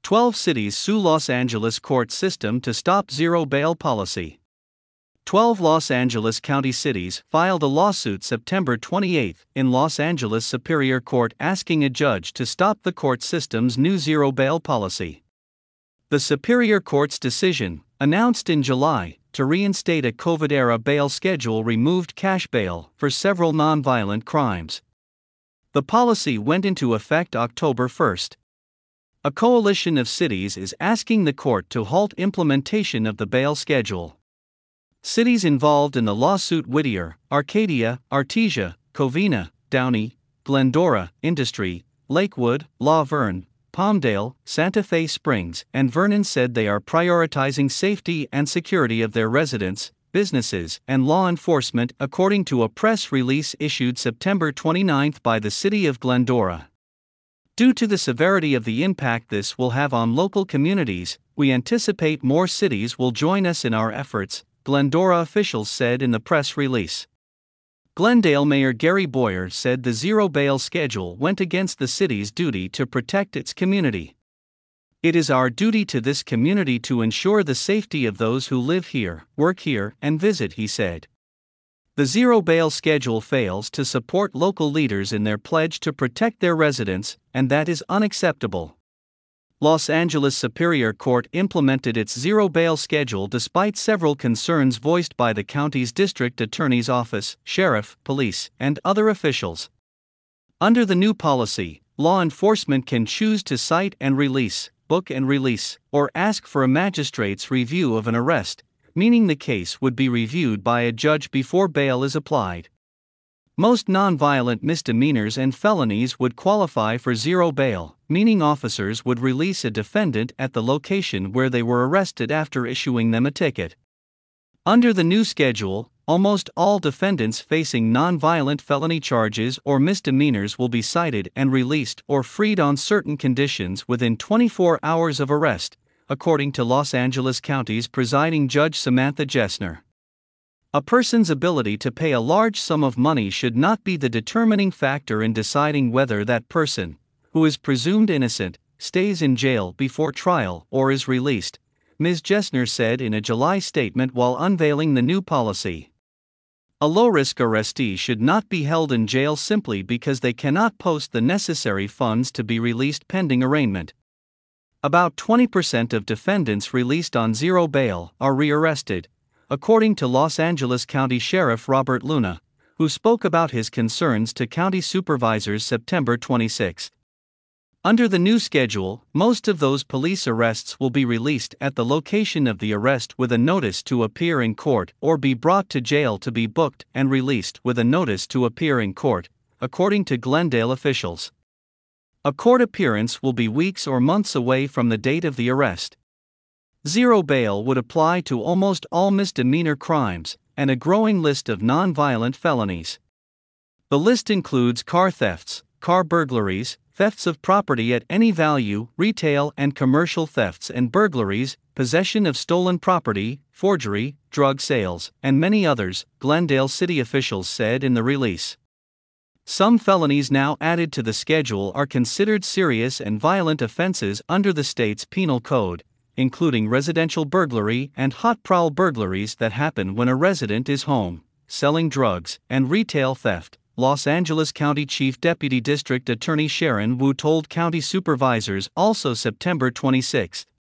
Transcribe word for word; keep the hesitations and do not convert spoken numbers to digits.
twelve cities sue Los Angeles court system to stop zero bail policy. twelve Los Angeles County cities filed a lawsuit September twenty-eighth in Los Angeles Superior Court asking a judge to stop the court system's new zero bail policy. The Superior Court's decision, announced in July, to reinstate a COVID-era bail schedule removed cash bail for several nonviolent crimes. The policy went into effect October first. A coalition of cities is asking the court to halt implementation of the bail schedule. Cities involved in the lawsuit: Whittier, Arcadia, Artesia, Covina, Downey, Glendora, Industry, Lakewood, La Verne, Palmdale, Santa Fe Springs, and Vernon said they are prioritizing safety and security of their residents, businesses, and law enforcement, according to a press release issued September twenty-ninth by the city of Glendora. Due to the severity of the impact this will have on local communities, we anticipate more cities will join us in our efforts, Glendora officials said in the press release. Glendale Mayor Gary Boyer said the zero bail schedule went against the city's duty to protect its community. It is our duty to this community to ensure the safety of those who live here, work here, and visit, he said. The zero bail schedule fails to support local leaders in their pledge to protect their residents, and that is unacceptable. Los Angeles Superior Court implemented its zero bail schedule despite several concerns voiced by the county's district attorney's office, sheriff, police, and other officials. Under the new policy, law enforcement can choose to cite and release, book and release, or ask for a magistrate's review of an arrest, meaning the case would be reviewed by a judge before bail is applied. Most nonviolent misdemeanors and felonies would qualify for zero bail, meaning officers would release a defendant at the location where they were arrested after issuing them a ticket. Under the new schedule, almost all defendants facing nonviolent felony charges or misdemeanors will be cited and released or freed on certain conditions within twenty-four hours of arrest, according to Los Angeles County's presiding judge Samantha Gessner. A person's ability to pay a large sum of money should not be the determining factor in deciding whether that person, who is presumed innocent, stays in jail before trial or is released, Miz Gessner said in a July statement while unveiling the new policy. A low-risk arrestee should not be held in jail simply because they cannot post the necessary funds to be released pending arraignment. About twenty percent of defendants released on zero bail are rearrested, according to Los Angeles County Sheriff Robert Luna, who spoke about his concerns to county supervisors September twenty-sixth. Under the new schedule, most of those police arrests will be released at the location of the arrest with a notice to appear in court or be brought to jail to be booked and released with a notice to appear in court, according to Glendale officials. A court appearance will be weeks or months away from the date of the arrest. Zero bail would apply to almost all misdemeanor crimes and a growing list of nonviolent felonies. The list includes car thefts, car burglaries, thefts of property at any value, retail and commercial thefts and burglaries, possession of stolen property, forgery, drug sales, and many others, Glendale city officials said in the release. Some felonies now added to the schedule are considered serious and violent offenses under the state's penal code, including residential burglary and hot prowl burglaries that happen when a resident is home, selling drugs, and retail theft, Los Angeles County Chief Deputy District Attorney Sharon Wu told county supervisors also September twenty-sixth.